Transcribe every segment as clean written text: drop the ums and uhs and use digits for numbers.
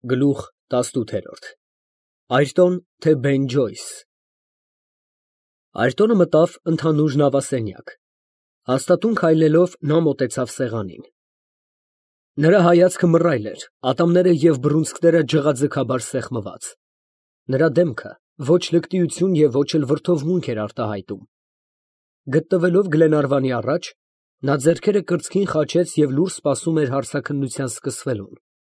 Գլուխ 18 Այրտոն, թե Բեն Ջոյս։ Այրտոնը մտավ ընդհանուր նավասենյակ, հաստատուն քայլելով նա մոտեցավ սեղանին։ Նրա հայացքը մռայլ էր, ատամները և բռունցքները ջղաձգաբար սեղմված։ Նրա դեմքը ոչ լկտիություն և ոչ էլ վրդովմունք էր արտահայտում։ Գտնվելով Գլենարվանի առաջ, նա ձեռքերը կրծքին խաչեց և լուռ սպասում էր հարցաքննության սկսվելուն։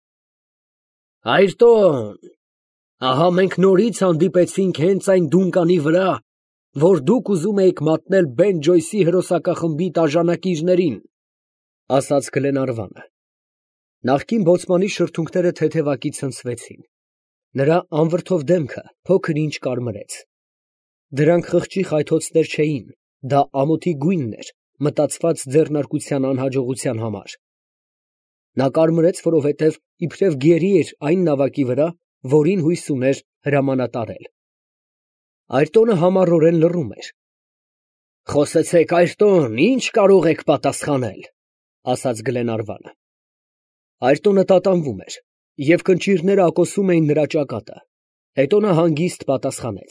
Այրտոն, ահա մենք նորից հանդիպեցինք հենց այն դունկանի վրա, որ դուք ուզում էիք մատնել Բեն Ջոյսի հրոսակախմբի տաժանակիրներին, ասաց Գլենարվանը։ Նախկին բոցմանի շրթունքները թեթևակի ցնցվեցին։ Նրա անվրդով դեմքը փոքր ինչ կարմրեց։ Դրանք խղճի խայթոցներ չէին, դա ամոթի գույնն էր, մտածված ձեռնարկության անհաջողության համար։ Նա կարմրեց, որովհետև իբրև գերի էր այն նավակի վրա, որին հույս ուներ հրամանատարել։ Այրտոնը համառորեն լռում էր։ Խոսեցեք, Այրտոն, ինչ կարող եք պատասխանել, ասաց Գլենարվանը։ Այրտոնը տատանվում էր, և կնճիռները ակոսում էին նրա ճակատը։ Հետո նա հանգիստ պատասխանեց.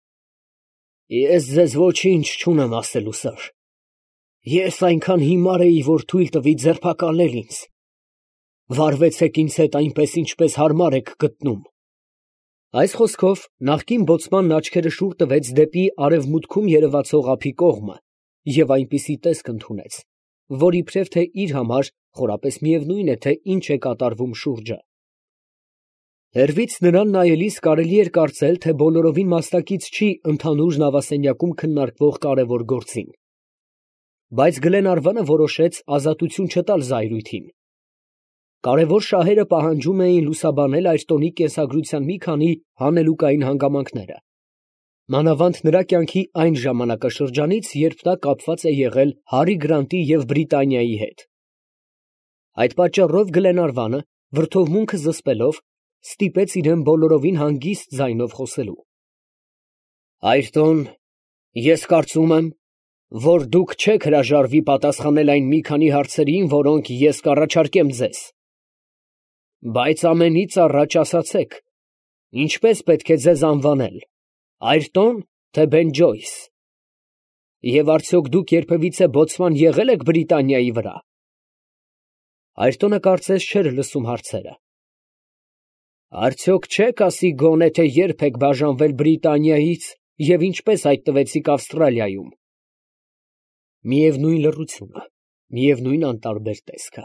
Ես ձեզ ոչինչ չունեմ ասելու, սըր։ Ես այնքան հիմար էի, որ թույլ տվի ձերբակալել ինձ։ Վարվեցեք ինձ հետ այնպես, ինչպես հարմար եք գտնում։ Այս խոսքով նախկին բոցմանն աչքերը շուռ տվեց դեպի արևմուտքում երևացող ափի կողմը և այնպիսի տեսք ընդունեց, որ իբրև թե իր համար խորապես միևնույն է, թե ինչ է կատարվում շուրջը։ Հեռվից նրան նայելիս կարելի էր կարծել, թե բոլորովին մասնակից չի ընդհանուր նավասենյակում քննարկվող կարևոր գործին։ Բայց Գլենարվանը որոշեց ազատություն չտալ զայրույթին։ Կարևոր շահերը պահանջում էին լուսաբանել Այրտոնի կենսագրության մի քանի հանելուկային հանգամանքները, մանավանդ նրա կյանքի այն ժամանակաշրջանից, երբ նա կապված է եղել Հարի Գրանտի և Բրիտանիայի հետ։ Այդ պատճառով Գլենարվանը, վրդովմունքը զսպելով, ստիպեց իրեն բոլորովին հանգիստ ձայնով խոսելու։ Այրտոն, ես կարծում եմ, որ դուք չեք հրաժարվի պատասխանել այն մի քանի հարցերին, որոնք ես կառաջարկեմ ձեզ։ Բայց ամենից առաջ ասացեք, ինչպես պետք է ձեզ անվանել, Այրտոն, թե Բեն Ջոյս։ Եվ արդյոք դուք երբևիցե բոցման եղել եք Բրիտանիայի վրա։ Այրտոնը կարծես չէր լսում հարցերը։ Արդյոք չեք ասի գոնե, թե երբ եք բաժանվել Բրիտանիայից և ինչպես հայտնվեցիք Ավստրալիայում։ Միևնույն լռությունը, միևնույն անտարբեր տեսքը։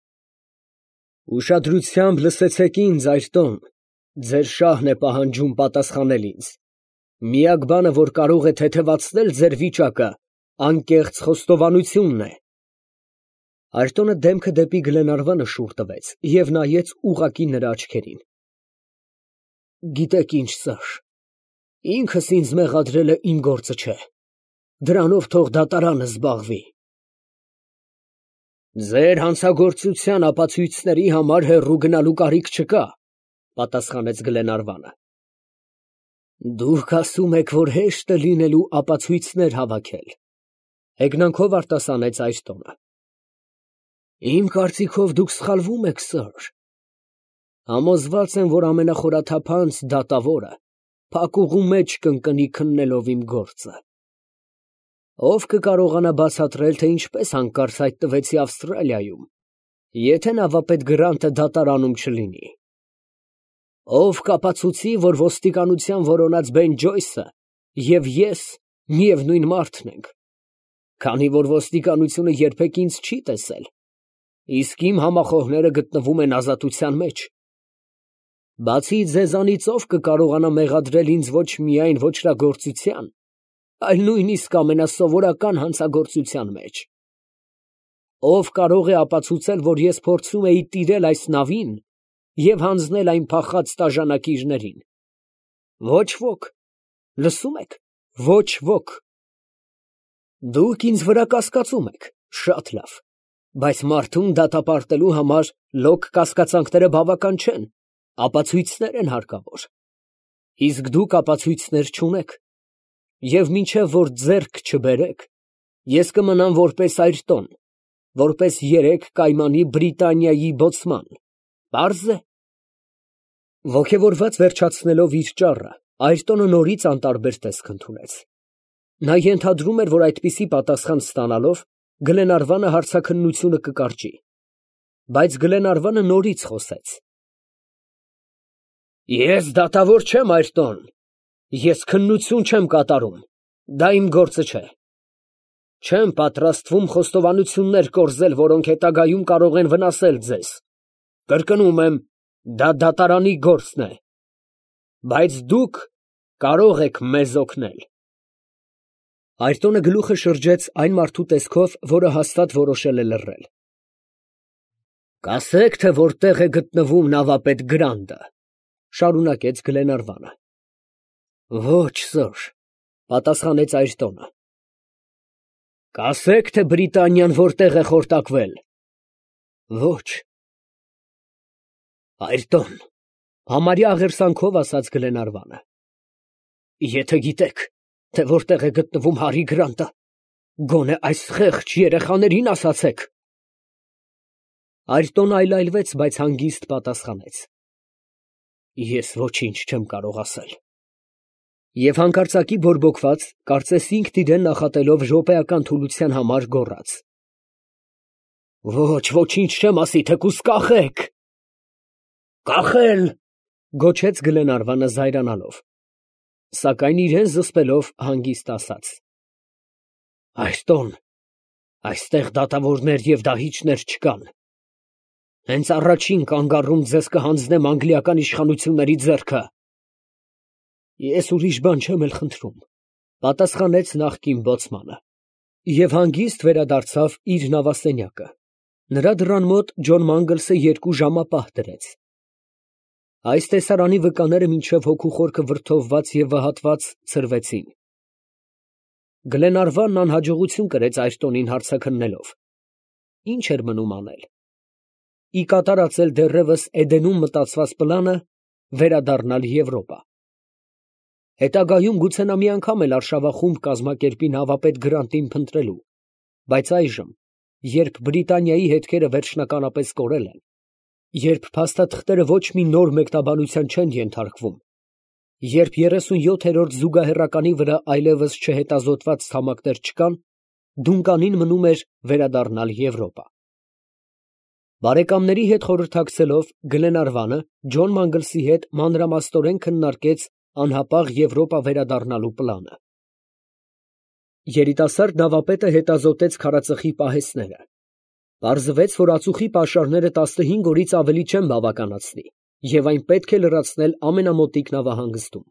Ուշադրությամբ լսեցեք ինձ, Այրտոն, ձեր շահն է պահանջում պատասխանել ինձ։ Միակ բանը, որ կարող է թեթևացնել ձեր վիճակը, անկեղծ խոստովանությունն է։ Այրտոնը դեմքը դեպի Գլենարվանը շուռ տվեց և նայեց ուղղակի նրա աչքերին։ Գիտեք ինչ, սըր, ինքս ինձ մեղադրելը իմ գործը չէ։ Դրանով թող դատարանը զբաղվի։ Ձեր հանցագործության ապացույցների համար հեռու գնալու կարիք չկա, պատասխանեց Գլենարվանը։ Դուք ասում եք, որ հեշտ է լինելու ապացույցներ հավաքել, հեգնանքով արտասանեց Այրտոնը։ Իմ կարծիքով դուք սխալվում եք, սըր։ Համոզված եմ, որ ամենախորաթափանց դատավորը փակուղու մեջ կընկնի քննելով իմ գործը։ Ով կկարողանա բացատրել, թե ինչպես հանկարծ հայտնվեցի Ավստրալիայում, եթե նավապետ Գրանտը դատարանում չլինի։ Ով կապացուցի, որ ոստիկանության որոնած Բեն Ջոյսը և ես միևնույն մարդն ենք, քանի որ ոստիկանությունը երբեք ինձ չի տեսել, իսկ իմ համախոհները գտնվում են ազատության մեջ։ Բացի ձեզանից ով կկարողանա մեղադրել ինձ ոչ միայն ոճրագործության, այլ նույնիսկ ամենասովորական հանցագործության մեջ։ Ով կարող է ապացուցել, որ ես փորձում էի տիրել այս նավին և հանձնել այն փախած տաժանակիրներին։ Ոչ ոք, լսում եք, ոչ ոք։ Դուք ինձ վրա կասկածում եք, շատ լավ, բայց մարդուն դատապարտելու համար լոկ կասկածանքները բավական չեն, ապացույցներ են հարկավոր։ Իսկ դուք ապացույցներ չունեք, և մինչև որ ձեռք չբերեք, ես կմնամ որպես Այրտոն, որպես 3 կայմանի Բրիտանիայի բոցման, պարզ է։ Ոգևորված վերջացնելով իր ճառը, Այրտոնը նորից անտարբեր տեսք ընդունեց։ Նա ենթադրում էր, որ այդպիսի պատասխան ստանալով Գլենարվանը հարցաքննությունը կկարճի, բայց Գլենարվանը նորից խոսեց. Ես դատավոր չեմ, Այրտոն, ես քննություն չեմ կատարում, դա իմ գործը չէ։ Չեմ պատրաստվում խոստովանություններ կորզել, որոնք հետագայում կարող են վնասել ձեզ։ Կրկնում եմ, դա դատարանի գործն է։ Բայց դուք կարող եք մեզ օգնել։ Այրտոնը գլուխը շրջեց այն մարդու տեսքով, որը հաստատ որոշել է լռել։ Կասեք, թե որտեղ է գտնվում նավապետ Գրանդը, շարունակեց Գլենարվանը։ Ոչ, սըր, պատասխանեց Այրտոնը։ Կասեք, թե Բրիտանիան որտեղ է խորտակվել։ Ոչ։ Այրտոն, համարյա աղերսանքով ասաց Գլենարվանը։ Եթե գիտեք, թե որտեղ է գտնվում Հարի Գրանտը, գոնե այս խեղճ երեխաներին ասացեք։ Այրտոնը այլայլվեց, բայց հանգիստ պատասխանեց. Ես ոչինչ չեմ կարող ասել։ Եվ հանկարծակի բորբոքված, կարծես ինքն իրեն նախատելով րոպեական թուլության համար գոռաց. Ոչ, ոչինչ չեմ ասի, թեկուզ կախեք։ Կախել, գոչեց Գլենարվանը զայրանալով, սակայն իրեն զսպելով հանգիստ ասաց. Այրտոն, այստեղ դատավորներ և դահիճներ չկան։ Հենց առաջին կանգառում ձեզ կհանձնեմ անգլիական իշխանությունների ձեռքը։ Ես ուրիշ բան չեմ էլ խնդրում, պատասխանեց նախկին բոցմանը, և հանգիստ վերադարձավ իր նավասենյակը։ Նրա դռան մոտ Ջոն Մանգլսը 2 ժամապահ դրեց։ Այս տեսարանի վկաները մինչև հոգու խորքը վրդովված և վհատված ցրվեցին։ Գլենարվանն անհաջողություն կրեց Այրտոնին հարցաքննելով։ Ինչ էր մնում անել։ Ի կատարածել դեռևս Էդենում մտածված պլանը վերադառնալ Եվրոպա։ Հետագայում գուցե նա մի անգամ էլ արշավախումբ կազմակերպի նավապետ Գրանտին փնտրելու, բայց այժմ, երբ Բրիտանիայի հետքերը վերջնականապես կորել են, երբ փաստաթղթերը ոչ մի նոր մեկնաբանության չեն ենթարկվում, երբ 37-րդ զուգահեռականի վրա այլևս չհետազոտված ցամաքներ չկան, Դունկանին մնում էր վերադառնալ Եվրոպա։ Բարեկամների հետ խորհրդակցելով Գլենարվանը Ջոն Մանգլսի հետ մանրամասնորեն քննարկեց անհապաղ Եվրոպա վերադառնալու պլանը։ Երիտասարդ նավապետը հետազոտեց քարածխի պահեստները։ Պարզվեց, որ ածուխի պաշարները 15 օրից ավելի չեն բավականացնի, և այն պետք է լրացնել ամենամոտիկ նավահանգստում։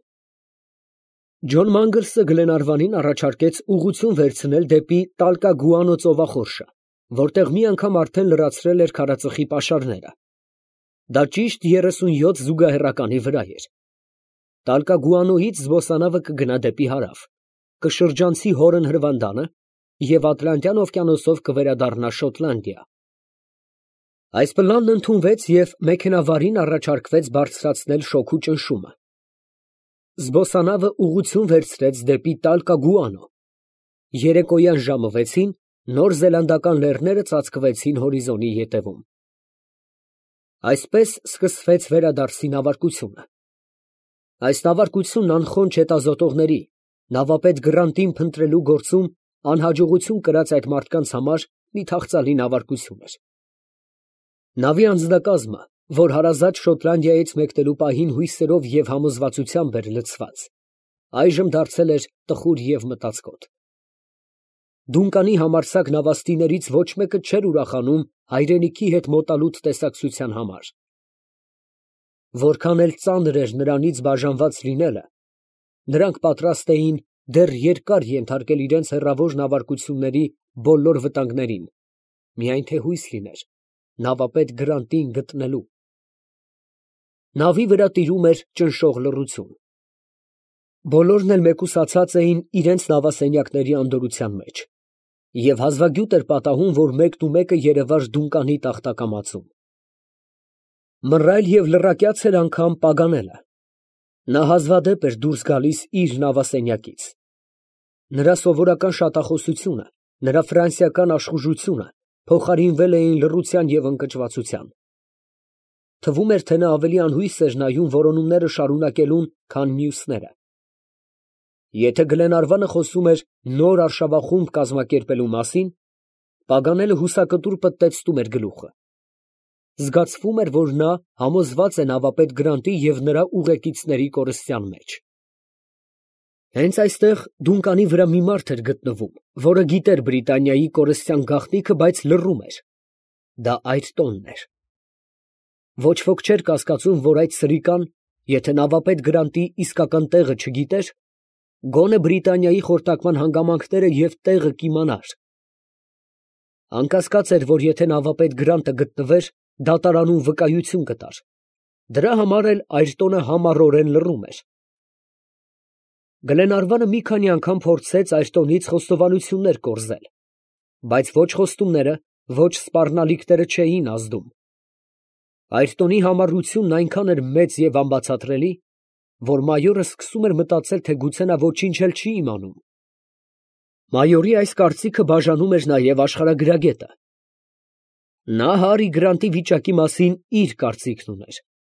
Ջոն Մանգլսը Գլենարվանին առաջարկեց ուղղություն վերցնել դեպի Տալկագուանո ծովախորշը, որտեղ մի անգամ արդեն լրացրել էր քարածխի պաշարները։ Դա ճիշտ 37 զուգահեռականի վրա էր։ Տալկագուանոյից զբոսանավը կգնա դեպի հարավ, կշրջանցի Հորն հրվանդանը և Ատլանտյան օվկիանոսով կվերադառնա Շոտլանդիա։ Այս պլանն ընդունվեց և մեքենավարին առաջարկվեց բարձրացնել շոգու ճնշումը։ Զբոսանավը ուղղություն վերցրեց դեպի Տալկագուանո։ Երեկոյան ժամը 6-ին նոր զելանդական լեռները ծածկվեցին հորիզոնի ետևում։ Այսպես սկսվեց վերադարձի նավարկությունը։ Այս նավարկությունն անխոնջ հետազոտողների, նավապետ Գրանտին փնտրելու գործում անհաջողություն կրած այդ մարդկանց համար մի թախծալի նավարկություն էր։ Նավի անձնակազմը, որ հարազատ Շոտլանդիայից մեկնելու պահին հույսերով և համոզվածությամբ էր լցված, այժմ դարձել էր տխուր և մտածկոտ։ Դունկանի համարձակ նավաստիներից ոչ մեկը չէր ուրախանում հայրենիքի հետ մոտալուտ տեսակցության համար։ Որքան էլ ծանր էր նրանից բաժանված լինելը, նրանք պատրաստ էին դեռ երկար ենթարկել իրենց հեռավոր նավարկությունների բոլոր վտանգներին, միայն թե հույս լիներ նավապետ Գրանտին գտնելու։ Նավի վրա տիրում էր ճնշող լռություն։ Բոլորն էլ մեկուսացած էին իրենց նավասենյակների անդորրության մեջ, և հազվագյուտ էր պատահում, որ մեկն ու մեկը երևար Դունկանի տախտակամածում։ Մռայլ և լռակյաց էր անգամ Պագանելը։ Նա հազվադեպ էր դուրս գալիս իր նավասենյակից։ Նրա սովորական շատախոսությունը, նրա ֆրանսիական աշխուժությունը փոխարինվել էին լռության և ընկճվածության։ Թվում էր, թե նա ավելի անհույս էր նայում որոնումները շարունակելուն, քան մյուսները։ Եթե Գլենարվանը խոսում էր նոր արշավախումբ կազմակերպելու մասին, Պագանելը հուսակտուր պտտեցնում էր գլուխը։ Զգացվում էր, որ նա համոզված է նավապետ Գրանտի և նրա ուղեկիցների կորստյան մեջ։ Հենց այստեղ դունկանի վրա մի մարդ էր գտնվում, որը գիտեր Բրիտանիայի կորստյան գաղտնիքը, բայց լռում էր։ Դա Այրտոնն էր։ Ոչ ոք չէր կասկածում, որ այդ սրիկան, եթե նավապետ Գրանտի իսկական տեղը չգիտեր, գոնե Բրիտանիայի խորտակման հանգամանքները և տեղը կիմանար։ Անկասկած էր, որ եթե նավապետ Գրանտը գտնվեր, դատարանում վկայություն կտար։ Դրա համար էլ Այրտոնը համառորեն լռում էր։ Գլենարվանը մի քանի անգամ փորձեց Այրտոնից խոստովանություններ կորզել, բայց ոչ խոստումները, ոչ սպառնալիքները չէին ազդում։ Այրտոնի համառությունն այնքան էր մեծ և անբացատրելի, որ մայորը սկսում էր մտածել, թե գուցե նա ոչինչ էլ չի իմանում։ Մայորի այս կարծիքը բաժանում էր նաև աշխարհագրագետը։ Նա Հարի Գրանտի վիճակի մասին իր կարծիքն ուներ։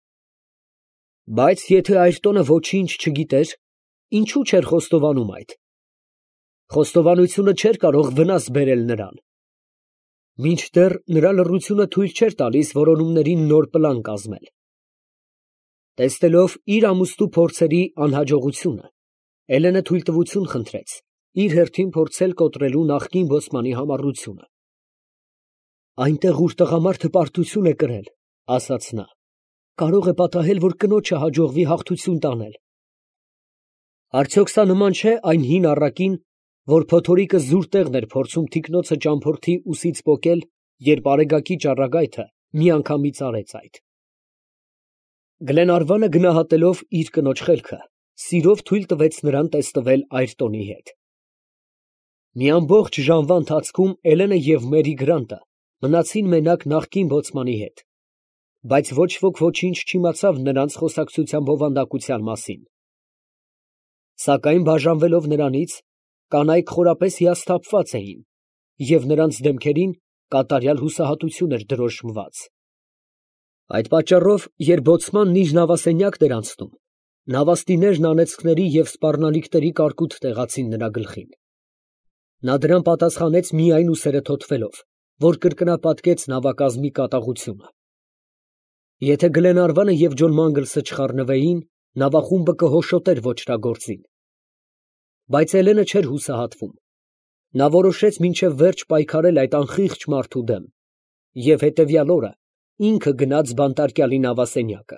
Բայց եթե Այրտոնը ոչինչ չգիտեր, ինչու չէր խոստովանում այդ։ Խոստովանությունը չէր կարող վնաս բերել նրան։ Մինչդեռ նրա լռությունը թույլ չէր տալիս որոնումներին նոր պլան կազմել։ Տեսնելով իր ամուսնու փորձերի անհաջողությունը, Էլենը թույլտվություն խնդրեց իր հերթին փորձել կոտրելու նախկին բոցմանի համառությունը։ Այնտեղ, ուր տղամարդը պարտություն է կրել, ասաց նա, կարող է պատահել, որ կնոջը հաջողվի հաղթություն տանել։ Արդյոք սա նման չէ այն հին առակին, որ փոթորիկը զուր տեղն էր փորձում թիկնոցը ճամփորդի ուսից պոկել, երբ արեգակի ճառագայթը միանգամից արեց այդ։ Գլենարվանը գնահատելով իր կնոջ խելքը, սիրով թույլ տվեց նրան տեսնվել Այրտոնի հետ։ Մի ամբողջ ժամվա ընթացքում Էլենը և Մերի Գրանտը մնացին մենակ նախկին բոցմանի հետ, բայց ոչ ոք ոչինչ չիմացավ նրանց խոսակցության բովանդակության մասին։ Սակայն բաժանվելով նրանից, կանայք խորապես հիասթափված էին, և նրանց դեմքերին կատարյալ հուսահատություն էր դրոշմված։ Այդ պատճառով, երբ բոցմանն իր նավասենյակն էր անցնում, նավաստիներն անեծքների և սպառնալիքների կարկուտ տեղացին նրա գլխին։ Նա դրան պատասխանեց միայն ուսերը թոթվելով, որ կրկնապատկեց նավակազմի կատաղությունը։ Եթե Գլենարվանը և Ջոն Մանգլսը չխառնվեին, նավախումբը կհոշոտեր ոճրագործին։ Բայց Էլենը չէր հուսահատվում։ Նա որոշեց մինչև վերջ պայքարել այդ անխիղճ մարդու դեմ և հետևյալ օրը ինքը գնաց բանտարկյալի նավասենյակը։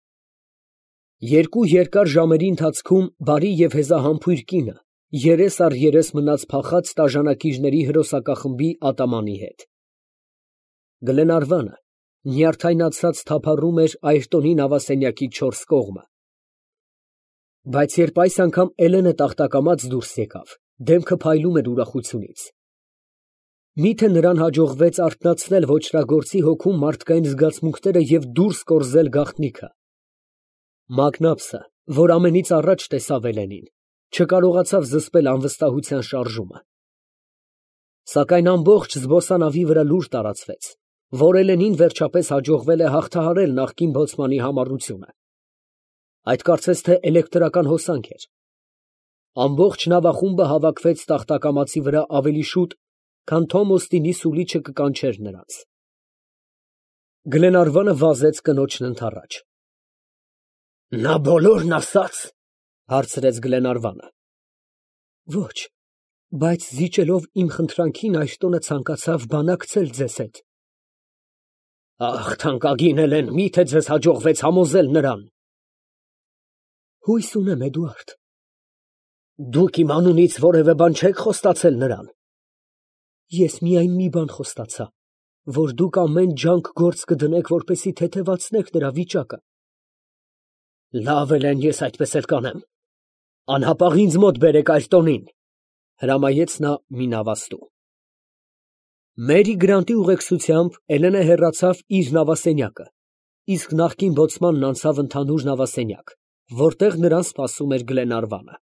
Երկու երկար ժամերի ընթացքում բարի և հեզահամբույր կինը երես առ երես մնաց փախած տաժանակիչների հրոսակախմբի ատամանի հետ։ Գլենարվանը նյարդայնացած թափառում էր Այրտոնի նավասենյակի չորս կողմը։ Բայց երբ այս անգամ Էլենը տախտակամած դուրս եկավ, դեմքը փայլում էր ուրախությունից։ Միթե նրան հաջողվեց արթնացնել ոճրագործի հոգում մարդկային զգացմունքները և դուրս կորզել գաղտնիքը։ Մակնաբսը, որ ամենից առաջ տեսավ Էլենին, չկարողացավ զսպել անվստահության շարժումը։ Սակայն ամբողջ զբոսանավի վրա լուր տարածվեց, որ Էլենին վերջապես հաջողվել է հաղթահարել նախկին բոցմանի համառությունը։ Այդ կարծես թե էլեկտրական հոսանք էր։ Ամբողջ նավախումբը հավաքվեց տախտակամածի վրա ավելի շուտ, քան Թոմ Օստինի սուլիչը կկանչեր նրանց։ Գլենարվանը վազեց կնոջն ընդառաջ։ «Նա բոլորն ասաց», հարցրեց Գլենարվանը։ «Ոչ, բայց զիջելով իմ խնդրանքին, Այրտոնը ցանկացավ բանակցել ձեզ հետ»։ «Ախ, թանկագին Էլեն, մի՞թե ձեզ հաջողվեց համոզել նրան»։ «Հույս ունեմ, Էդուարդ»։ «Դուք իմ անունից որևէ բան չեք խոստացել նրան»։ «Ես միայն մի բան խոստացա, որ դուք ամեն ջանք գործ կդնեք, որպեսզի թեթևացնեք նրա վիճակը»։ «Լավ, Էլեն, ես այդպես էլ կանեմ։ Անհապաղ ինձ մոտ բերեք Այրտոնին», հրամայեց նա մի նավաստու։ Մերի Գրանտի ուղեկցությամբ Էլենը հեռացավ իր նավասենյակը, իսկ նախկին բոցմանն անցավ ընդհանուր նավասենյակ, որտեղ նրան սպասում էր Գլենարվանը։